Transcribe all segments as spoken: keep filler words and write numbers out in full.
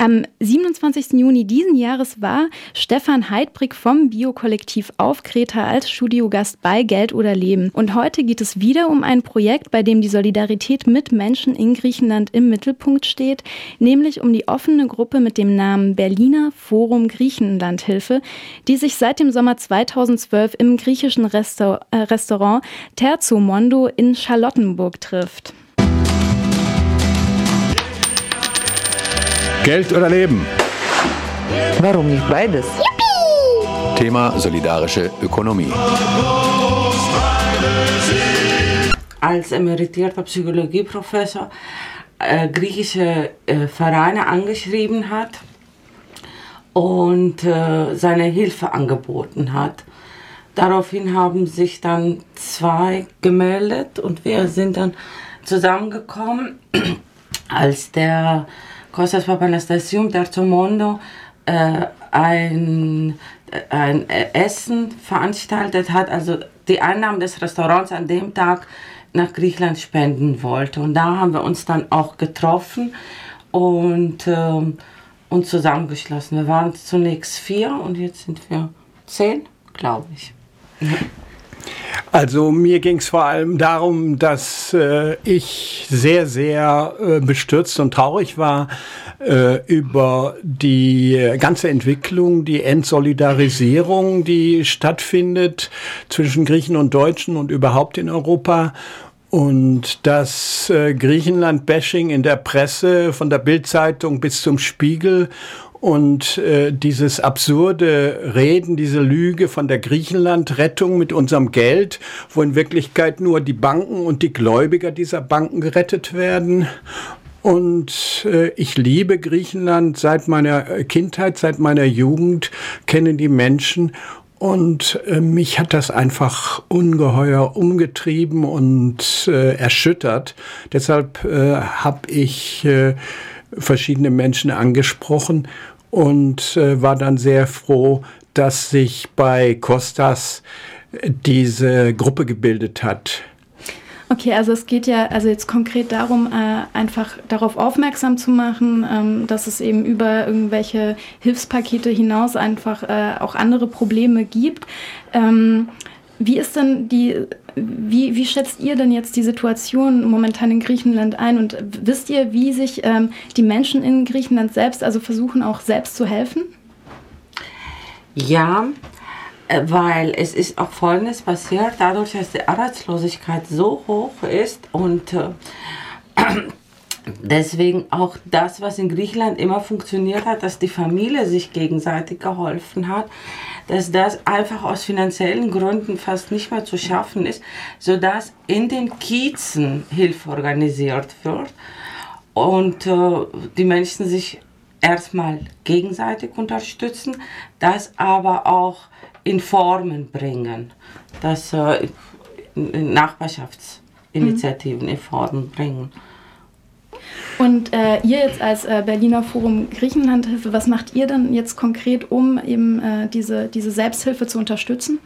Am siebenundzwanzigsten Juni diesen Jahres war Stefan Heidbrich vom Bio-Kollektiv auf Kreta als Studiogast bei Geld oder Leben. Und heute geht es wieder um ein Projekt, bei dem die Solidarität mit Menschen in Griechenland im Mittelpunkt steht, nämlich um die offene Gruppe mit dem Namen Berliner Forum Griechenlandhilfe, die sich seit dem Sommer zweitausendzwölf im griechischen Restaur- äh, Restaurant Terzo Mondo in Charlottenburg trifft. Geld oder Leben? Warum nicht beides? Yippie! Thema solidarische Ökonomie. Als emeritierter Psychologieprofessor äh, griechische äh, Vereine angeschrieben hat und äh, seine Hilfe angeboten hat. Daraufhin haben sich dann zwei gemeldet und wir sind dann zusammengekommen, als der Kostas Papanastasiou, Terzo Mondo, äh, ein, ein Essen veranstaltet hat, also die Einnahmen des Restaurants an dem Tag nach Griechenland spenden wollte. Und da haben wir uns dann auch getroffen und ähm, uns zusammengeschlossen. Wir waren zunächst vier und jetzt sind wir zehn, glaube ich. Ja. Also mir ging es vor allem darum, dass äh, ich sehr, sehr äh, bestürzt und traurig war äh, über die ganze Entwicklung, die Entsolidarisierung, die stattfindet zwischen Griechen und Deutschen und überhaupt in Europa. Und das äh, Griechenland-Bashing in der Presse, von der Bild-Zeitung bis zum Spiegel, und äh, dieses absurde Reden, diese Lüge von der Griechenland-Rettung mit unserem Geld, wo in Wirklichkeit nur die Banken und die Gläubiger dieser Banken gerettet werden. Und äh, ich liebe Griechenland seit meiner Kindheit, seit meiner Jugend, kenne die Menschen. Und äh, mich hat das einfach ungeheuer umgetrieben und äh, erschüttert. Deshalb äh, habe ich äh, verschiedene Menschen angesprochen und äh, war dann sehr froh, dass sich bei Kostas diese Gruppe gebildet hat. Okay, also es geht ja also jetzt konkret darum, äh, einfach darauf aufmerksam zu machen, ähm, dass es eben über irgendwelche Hilfspakete hinaus einfach äh, auch andere Probleme gibt. Ähm, wie ist denn die, wie, wie schätzt ihr denn jetzt die Situation momentan in Griechenland ein und wisst ihr, wie sich ähm, die Menschen in Griechenland selbst, also versuchen auch selbst zu helfen? Ja, weil es ist auch Folgendes passiert, dadurch, dass die Arbeitslosigkeit so hoch ist und äh, deswegen auch das, was in Griechenland immer funktioniert hat, dass die Familie sich gegenseitig geholfen hat, dass das einfach aus finanziellen Gründen fast nicht mehr zu schaffen ist, sodass in den Kiezen Hilfe organisiert wird und äh, die Menschen sich erstmal gegenseitig unterstützen, das aber auch in Formen bringen, das äh, Nachbarschaftsinitiativen mhm. in Formen bringen. Und äh, ihr jetzt als äh, Berliner Forum Griechenlandhilfe, was macht ihr denn jetzt konkret, um eben äh, diese, diese Selbsthilfe zu unterstützen?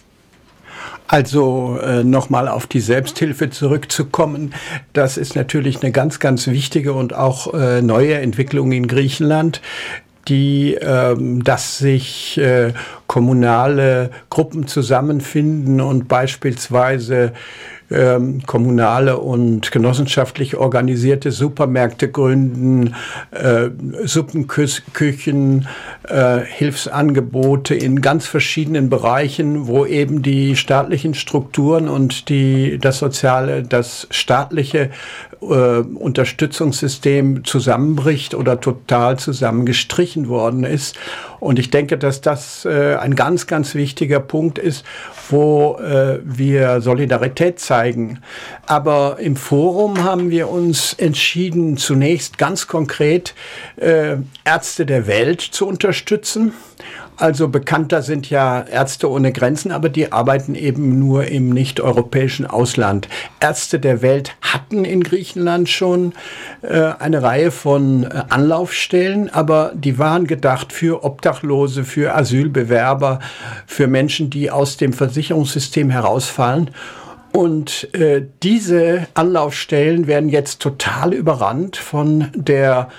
Also äh, nochmal auf die Selbsthilfe zurückzukommen, das ist natürlich eine ganz, ganz wichtige und auch äh, neue Entwicklung in Griechenland, die, ähm, dass sich äh, kommunale Gruppen zusammenfinden und beispielsweise ähm, kommunale und genossenschaftlich organisierte Supermärkte gründen, äh, Suppenküchen, äh, Hilfsangebote in ganz verschiedenen Bereichen, wo eben die staatlichen Strukturen und die, das soziale, das staatliche äh, Unterstützungssystem zusammenbricht oder total zusammengestrichen worden ist. Und ich denke, dass das äh, ein ganz, ganz wichtiger Punkt ist, wo äh, wir Solidarität zeigen. Aber im Forum haben wir uns entschieden, zunächst ganz konkret äh, Ärzte der Welt zu unterstützen. Also bekannter sind ja Ärzte ohne Grenzen, aber die arbeiten eben nur im nicht-europäischen Ausland. Ärzte der Welt hatten in Griechenland schon äh, eine Reihe von äh, Anlaufstellen, aber die waren gedacht für Obdachlose, für Asylbewerber, für Menschen, die aus dem Versicherungssystem herausfallen. Und äh, diese Anlaufstellen werden jetzt total überrannt von der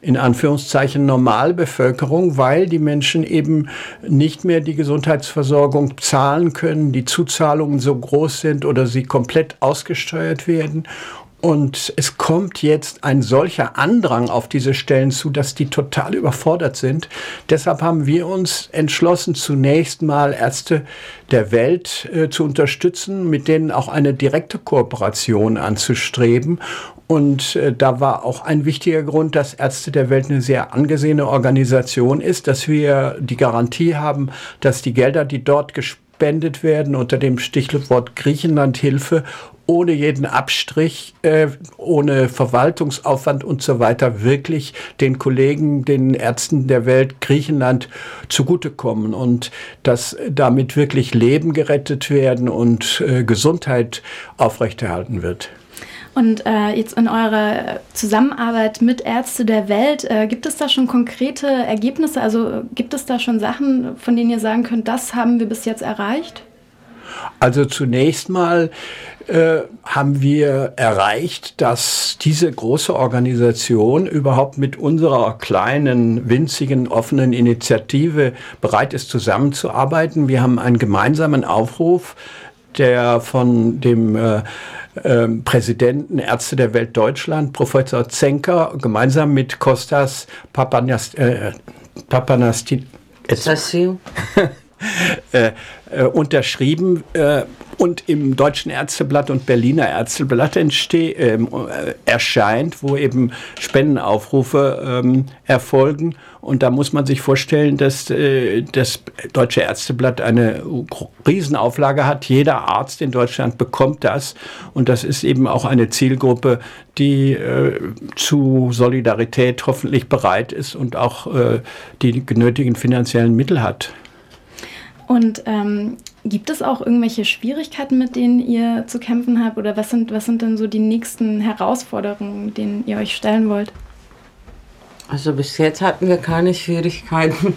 in Anführungszeichen Normalbevölkerung, weil die Menschen eben nicht mehr die Gesundheitsversorgung zahlen können, die Zuzahlungen so groß sind oder sie komplett ausgesteuert werden. Und es kommt jetzt ein solcher Andrang auf diese Stellen zu, dass die total überfordert sind. Deshalb haben wir uns entschlossen, zunächst mal Ärzte der Welt äh, zu unterstützen, mit denen auch eine direkte Kooperation anzustreben. Und äh, da war auch ein wichtiger Grund, dass Ärzte der Welt eine sehr angesehene Organisation ist, dass wir die Garantie haben, dass die Gelder, die dort gespendet werden, unter dem Stichwort Griechenlandhilfe, ohne jeden Abstrich, äh, ohne Verwaltungsaufwand und so weiter, wirklich den Kollegen, den Ärzten der Welt Griechenland zugutekommen und dass damit wirklich Leben gerettet werden und äh, Gesundheit aufrechterhalten wird. Und äh, jetzt in eurer Zusammenarbeit mit Ärzte der Welt, äh, gibt es da schon konkrete Ergebnisse? Also gibt es da schon Sachen, von denen ihr sagen könnt, das haben wir bis jetzt erreicht? Also zunächst mal äh, haben wir erreicht, dass diese große Organisation überhaupt mit unserer kleinen, winzigen, offenen Initiative bereit ist, zusammenzuarbeiten. Wir haben einen gemeinsamen Aufruf, der von dem äh, äh, Präsidenten Ärzte der Welt Deutschland, Professor Zenker, gemeinsam mit Kostas Papanast, äh, Papanasti, Äh, äh, unterschrieben äh, und im Deutschen Ärzteblatt und Berliner Ärzteblatt entsteh, äh, erscheint, wo eben Spendenaufrufe äh, erfolgen. Und da muss man sich vorstellen, dass äh, das Deutsche Ärzteblatt eine Riesenauflage hat. Jeder Arzt in Deutschland bekommt das. Und das ist eben auch eine Zielgruppe, die äh, zu Solidarität hoffentlich bereit ist und auch äh, die genötigen finanziellen Mittel hat. Und ähm, gibt es auch irgendwelche Schwierigkeiten, mit denen ihr zu kämpfen habt? Oder was sind, was sind denn so die nächsten Herausforderungen, denen ihr euch stellen wollt? Also bis jetzt hatten wir keine Schwierigkeiten.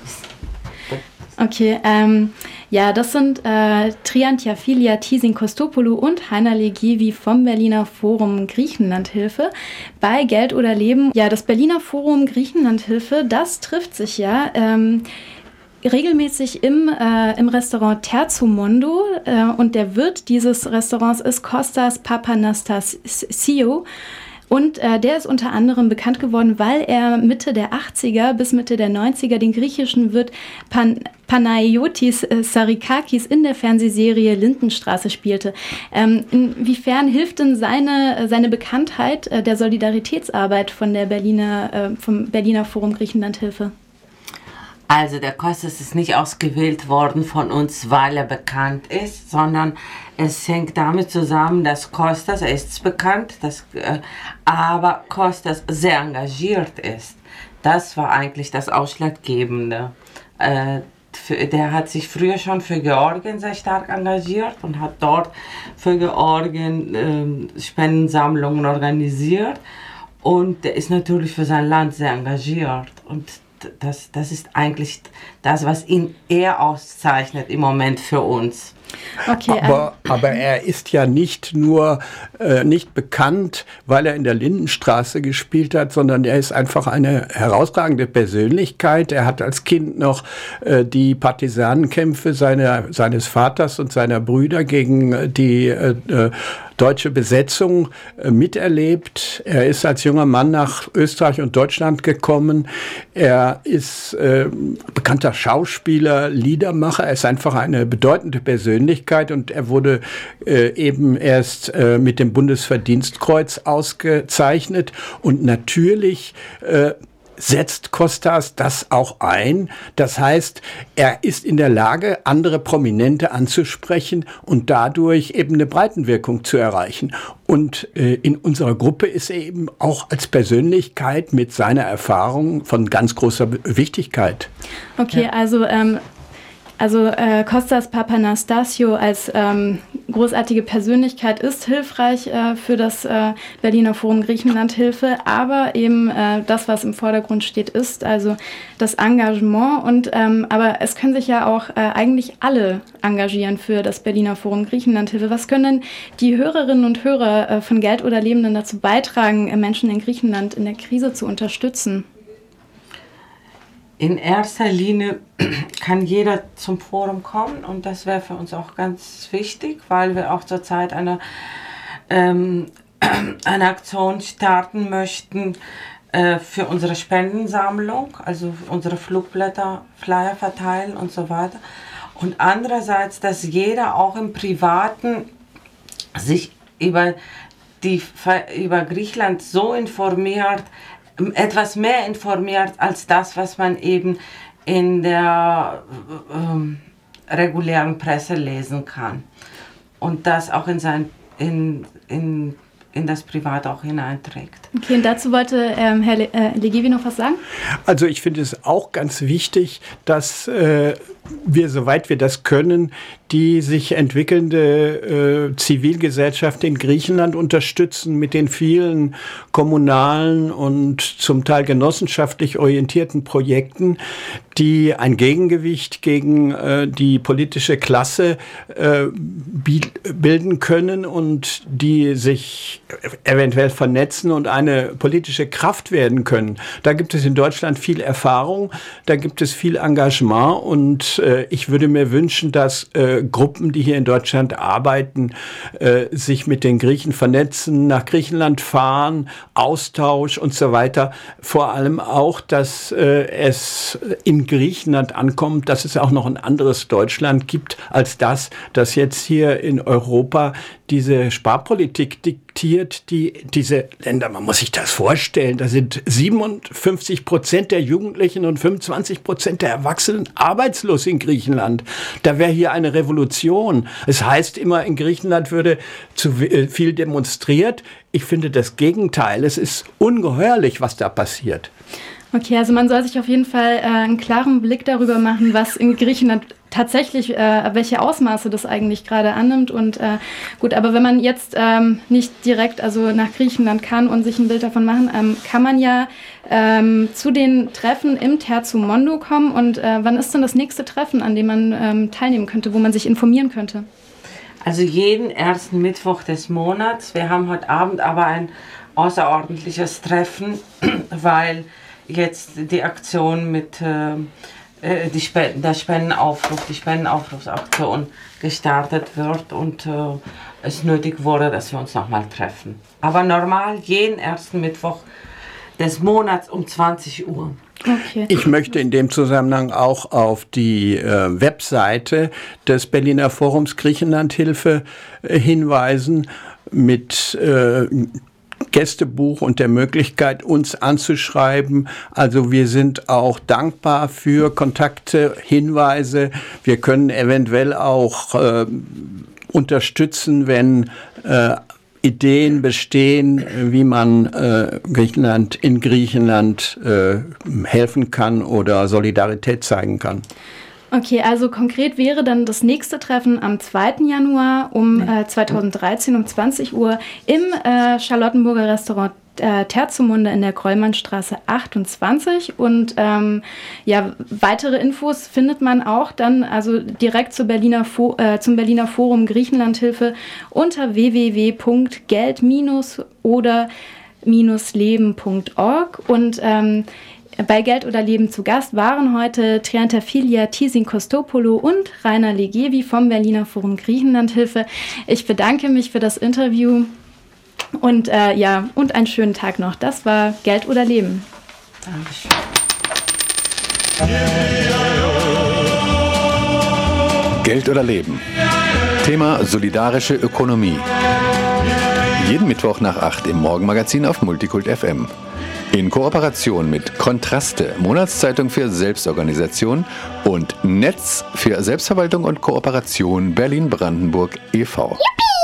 Okay, ähm, ja, das sind äh, Triantafylia Thyssen-Kostopoulou und Heiner Legevi vom Berliner Forum Griechenlandhilfe bei Geld oder Leben. Ja, das Berliner Forum Griechenlandhilfe, das trifft sich ja ähm, regelmäßig im, äh, im Restaurant Terzo Mondo äh, und der Wirt dieses Restaurants ist Kostas Papanastasiou. Und äh, der ist unter anderem bekannt geworden, weil er Mitte der achtziger bis Mitte der neunziger den griechischen Wirt Pan- Panayotis äh, Sarikakis in der Fernsehserie Lindenstraße spielte. Ähm, inwiefern hilft denn seine, seine Bekanntheit äh, der Solidaritätsarbeit von der Berliner, äh, vom Berliner Forum Griechenlandhilfe? Also der Kostas ist nicht ausgewählt worden von uns, weil er bekannt ist, sondern es hängt damit zusammen, dass Kostas, er ist bekannt, dass, äh, aber Kostas sehr engagiert ist. Das war eigentlich das Ausschlaggebende. Äh, für, der hat sich früher schon für Georgien sehr stark engagiert und hat dort für Georgien äh, Spendensammlungen organisiert. Und der ist natürlich für sein Land sehr engagiert. Und Das, das ist eigentlich das, was ihn eher auszeichnet im Moment für uns. Okay, aber, aber er ist ja nicht nur äh, nicht bekannt, weil er in der Lindenstraße gespielt hat, sondern er ist einfach eine herausragende Persönlichkeit. Er hat als Kind noch äh, die Partisanenkämpfe seiner, seines Vaters und seiner Brüder gegen die äh, äh, deutsche Besetzung äh, miterlebt. Er ist als junger Mann nach Österreich und Deutschland gekommen. Er ist äh, bekannter Schauspieler, Liedermacher. Er ist einfach eine bedeutende Persönlichkeit und er wurde äh, eben erst äh, mit dem Bundesverdienstkreuz ausgezeichnet. Und natürlich äh, setzt Kostas das auch ein. Das heißt, er ist in der Lage, andere Prominente anzusprechen und dadurch eben eine Breitenwirkung zu erreichen. Und äh, in unserer Gruppe ist er eben auch als Persönlichkeit mit seiner Erfahrung von ganz großer Wichtigkeit. Okay, ja. also... Ähm Also äh, Kostas Papanastasiou als ähm, großartige Persönlichkeit ist hilfreich äh, für das äh, Berliner Forum Griechenlandhilfe, aber eben äh, das, was im Vordergrund steht, ist also das Engagement. Und ähm, aber es können sich ja auch äh, eigentlich alle engagieren für das Berliner Forum Griechenlandhilfe. Was können denn die Hörerinnen und Hörer äh, von Geld oder Leben denn dazu beitragen, äh, Menschen in Griechenland in der Krise zu unterstützen? In erster Linie kann jeder zum Forum kommen und das wäre für uns auch ganz wichtig, weil wir auch zurzeit eine, ähm, eine Aktion starten möchten äh, für unsere Spendensammlung, also unsere Flugblätter, Flyer verteilen und so weiter. Und andererseits, dass jeder auch im Privaten sich über, die, über Griechenland so informiert, etwas mehr informiert als das, was man eben in der äh, regulären Presse lesen kann. Und das auch in, sein, in, in, in das Privat auch hineinträgt. Okay, und dazu wollte ähm, Herr Le- äh, Legevi noch was sagen? Also ich finde es auch ganz wichtig, dass äh, wir, soweit wir das können, die sich entwickelnde äh, Zivilgesellschaft in Griechenland unterstützen mit den vielen kommunalen und zum Teil genossenschaftlich orientierten Projekten, die ein Gegengewicht gegen äh, die politische Klasse äh, bilden können und die sich eventuell vernetzen und eine politische Kraft werden können. Da gibt es in Deutschland viel Erfahrung, da gibt es viel Engagement und äh, ich würde mir wünschen, dass äh, Gruppen, die hier in Deutschland arbeiten, äh, sich mit den Griechen vernetzen, nach Griechenland fahren, Austausch und so weiter. Vor allem auch, dass äh, es in Griechenland ankommt, dass es auch noch ein anderes Deutschland gibt, als das, das jetzt hier in Europa diese Sparpolitik diktiert, die diese Länder, man muss sich das vorstellen, da sind siebenundfünfzig Prozent der Jugendlichen und fünfundzwanzig Prozent der Erwachsenen arbeitslos in Griechenland. Da wäre hier eine Revolution. Es heißt immer, in Griechenland würde zu viel demonstriert. Ich finde das Gegenteil. Es ist ungeheuerlich, was da passiert. Okay, also man soll sich auf jeden Fall äh, einen klaren Blick darüber machen, was in Griechenland tatsächlich, äh, welche Ausmaße das eigentlich gerade annimmt. Und äh, gut, aber wenn man jetzt ähm, nicht direkt also nach Griechenland kann und sich ein Bild davon machen, ähm, kann man ja ähm, zu den Treffen im Terzo Mondo kommen. Und äh, wann ist denn das nächste Treffen, an dem man ähm, teilnehmen könnte, wo man sich informieren könnte? Also jeden ersten Mittwoch des Monats. Wir haben heute Abend aber ein außerordentliches Treffen, weil jetzt die Aktion mit äh, die Sp- der Spendenaufruf, die Spendenaufrufsaktion gestartet wird und äh, es nötig wurde, dass wir uns nochmal treffen. Aber normal jeden ersten Mittwoch des Monats um zwanzig Uhr. Okay. Ich möchte in dem Zusammenhang auch auf die äh, Webseite des Berliner Forums Griechenlandhilfe äh, hinweisen mit äh, Gästebuch und der Möglichkeit, uns anzuschreiben. Also wir sind auch dankbar für Kontakte, Hinweise. Wir können eventuell auch äh, unterstützen, wenn äh, Ideen bestehen, wie man äh, Griechenland in Griechenland äh, helfen kann oder Solidarität zeigen kann. Okay, also konkret wäre dann das nächste Treffen am zweiten Januar um äh, zweitausenddreizehn um zwanzig Uhr im äh, Charlottenburger Restaurant äh, Terzo Mondo in der Krollmannstraße achtundzwanzig. Und ähm, ja, weitere Infos findet man auch dann also direkt zur Berliner Fo- äh, zum Berliner Forum Griechenlandhilfe unter w w w punkt geld oder leben punkt org. Und ähm, bei Geld oder Leben zu Gast waren heute Triantafilia Tisin-Kostopoulou und Rainer Legevi vom Berliner Forum Griechenlandhilfe. Ich bedanke mich für das Interview und äh, ja, und einen schönen Tag noch. Das war Geld oder Leben. Dankeschön. Geld oder Leben. Thema solidarische Ökonomie. Jeden Mittwoch nach acht im Morgenmagazin auf Multikult F M. In Kooperation mit Kontraste, Monatszeitung für Selbstorganisation und Netz für Selbstverwaltung und Kooperation Berlin-Brandenburg e V. Yippie!